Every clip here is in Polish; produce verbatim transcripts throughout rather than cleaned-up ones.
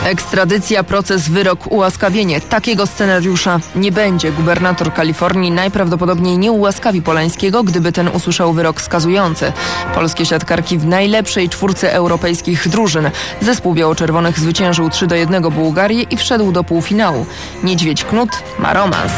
Ekstradycja, proces, wyrok, ułaskawienie. Takiego scenariusza nie będzie. Gubernator Kalifornii najprawdopodobniej nie ułaskawi Polańskiego, gdyby ten usłyszał wyrok skazujący. Polskie siatkarki w najlepszej czwórce europejskich drużyn. Zespół biało-czerwonych zwyciężył trzy do jednego Bułgarię i wszedł do półfinału. Niedźwiedź Knut ma romans.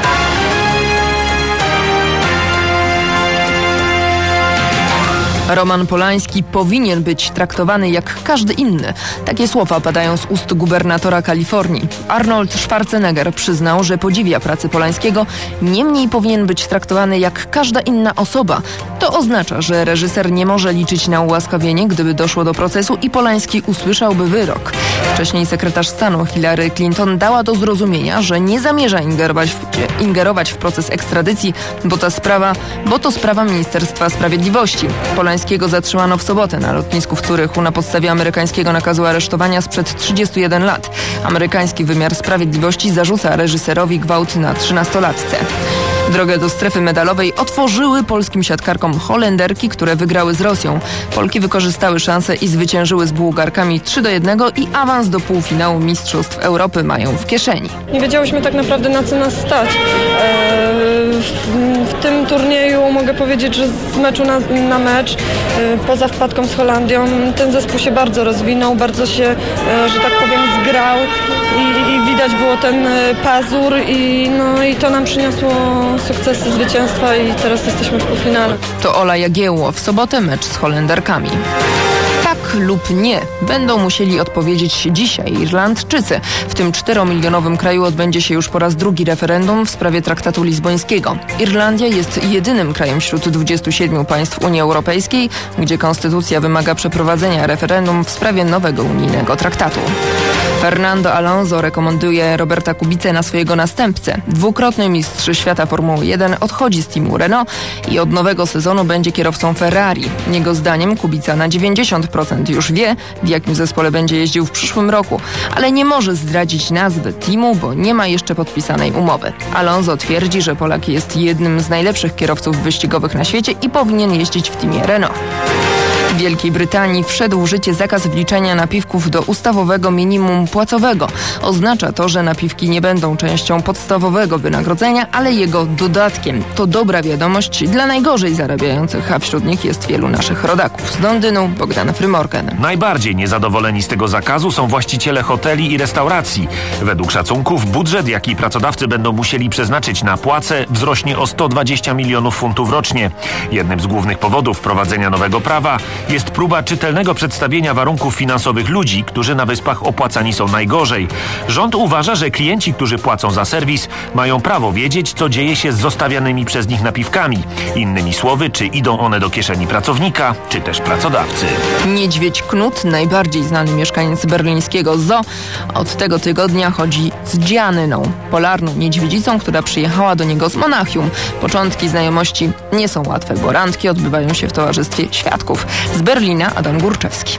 Roman Polański powinien być traktowany jak każdy inny. Takie słowa padają z ust gubernatora Kalifornii. Arnold Schwarzenegger przyznał, że podziwia pracę Polańskiego, niemniej powinien być traktowany jak każda inna osoba. To oznacza, że reżyser nie może liczyć na ułaskawienie, gdyby doszło do procesu i Polański usłyszałby wyrok. Wcześniej sekretarz stanu Hillary Clinton dała do zrozumienia, że nie zamierza ingerować w, ingerować w proces ekstradycji, bo ta sprawa, bo to sprawa Ministerstwa Sprawiedliwości. Polańskiego zatrzymano w sobotę na lotnisku w Zurychu na podstawie amerykańskiego nakazu aresztowania sprzed trzydziestu jeden lat. Amerykański wymiar sprawiedliwości zarzuca reżyserowi gwałt na trzynastolatce. Drogę do strefy medalowej otworzyły polskim siatkarkom Holenderki, które wygrały z Rosją. Polki wykorzystały szansę i zwyciężyły z Bułgarkami trzy do jednego i awans do półfinału Mistrzostw Europy mają w kieszeni. Nie wiedziałyśmy tak naprawdę, na co nas stać. W tym turnieju mogę powiedzieć, że z meczu na, na mecz, poza wpadką z Holandią, ten zespół się bardzo rozwinął, bardzo się, że tak powiem, zgrał i, i widać było ten pazur i, no, i to nam przyniosło sukcesy, zwycięstwa i teraz jesteśmy w półfinale. To Ola Jagiełło, w sobotę mecz z Holenderkami. Tak lub nie będą musieli odpowiedzieć dzisiaj Irlandczycy. W tym czteromilionowym kraju odbędzie się już po raz drugi referendum w sprawie traktatu lizbońskiego. Irlandia jest jedynym krajem wśród dwudziestu siedmiu państw Unii Europejskiej, gdzie konstytucja wymaga przeprowadzenia referendum w sprawie nowego unijnego traktatu. Fernando Alonso rekomenduje Roberta Kubicę na swojego następcę. Dwukrotny mistrz świata Formuły jeden odchodzi z teamu Renault i od nowego sezonu będzie kierowcą Ferrari. Jego zdaniem Kubica na dziewięćdziesiąt procent już wie, w jakim zespole będzie jeździł w przyszłym roku, ale nie może zdradzić nazwy teamu, bo nie ma jeszcze podpisanej umowy. Alonso twierdzi, że Polak jest jednym z najlepszych kierowców wyścigowych na świecie i powinien jeździć w teamie Renault. W Wielkiej Brytanii wszedł w życie zakaz wliczania napiwków do ustawowego minimum płacowego. Oznacza to, że napiwki nie będą częścią podstawowego wynagrodzenia, ale jego dodatkiem. To dobra wiadomość dla najgorzej zarabiających, a wśród nich jest wielu naszych rodaków. Z Londynu Bogdan Frymorken. Najbardziej niezadowoleni z tego zakazu są właściciele hoteli i restauracji. Według szacunków budżet, jaki pracodawcy będą musieli przeznaczyć na płace, wzrośnie o sto dwadzieścia milionów funtów rocznie. Jednym z głównych powodów wprowadzenia nowego prawa jest próba czytelnego przedstawienia warunków finansowych ludzi, którzy na wyspach opłacani są najgorzej. Rząd uważa, że klienci, którzy płacą za serwis, mają prawo wiedzieć, co dzieje się z zostawianymi przez nich napiwkami. Innymi słowy, czy idą one do kieszeni pracownika, czy też pracodawcy. Niedźwiedź Knut, najbardziej znany mieszkaniec berlińskiego zoo, od tego tygodnia chodzi z Gianną, polarną niedźwiedzicą, która przyjechała do niego z Monachium. Początki znajomości nie są łatwe, bo randki odbywają się w towarzystwie świadków. Z Berlina Adam Górczewski.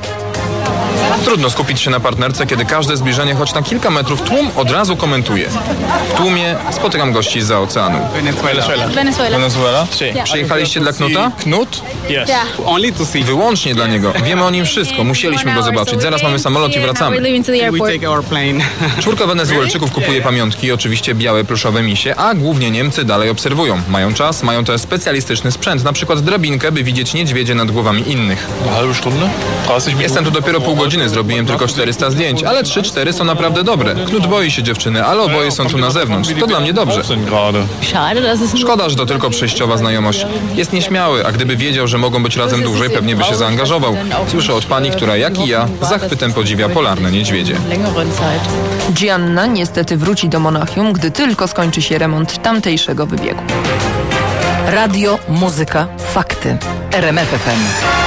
Trudno skupić się na partnerce, kiedy każde zbliżenie choć na kilka metrów tłum od razu komentuje. W tłumie spotykam gości zza oceanu. Venezuela. Venezuela? Venezuela? Przyjechaliście dla Knuta? Knut? Yes. Only to see. Wyłącznie dla niego. Wiemy o nim wszystko. Musieliśmy go zobaczyć. Zaraz mamy samolot i wracamy. We take our plane. Czwórka Wenezuelczyków kupuje pamiątki, oczywiście białe pluszowe misie, a głównie Niemcy dalej obserwują. Mają czas, mają też specjalistyczny sprzęt, na przykład drabinkę, by widzieć niedźwiedzie nad głowami innych. Jestem tu dopiero pół godziny, zrobiłem tylko czterysta zdjęć, ale trzy cztery są naprawdę dobre. Knut boi się dziewczyny, ale oboje są tu na zewnątrz. To dla mnie dobrze. Szkoda, że to tylko przejściowa znajomość. Jest nieśmiały, a gdyby wiedział, że mogą być razem dłużej, pewnie by się zaangażował. Słyszę od pani, która jak i ja zachwytem podziwia polarne niedźwiedzie. Gianna niestety wróci do Monachium, gdy tylko skończy się remont tamtejszego wybiegu. Radio, muzyka, fakty. R M F F M.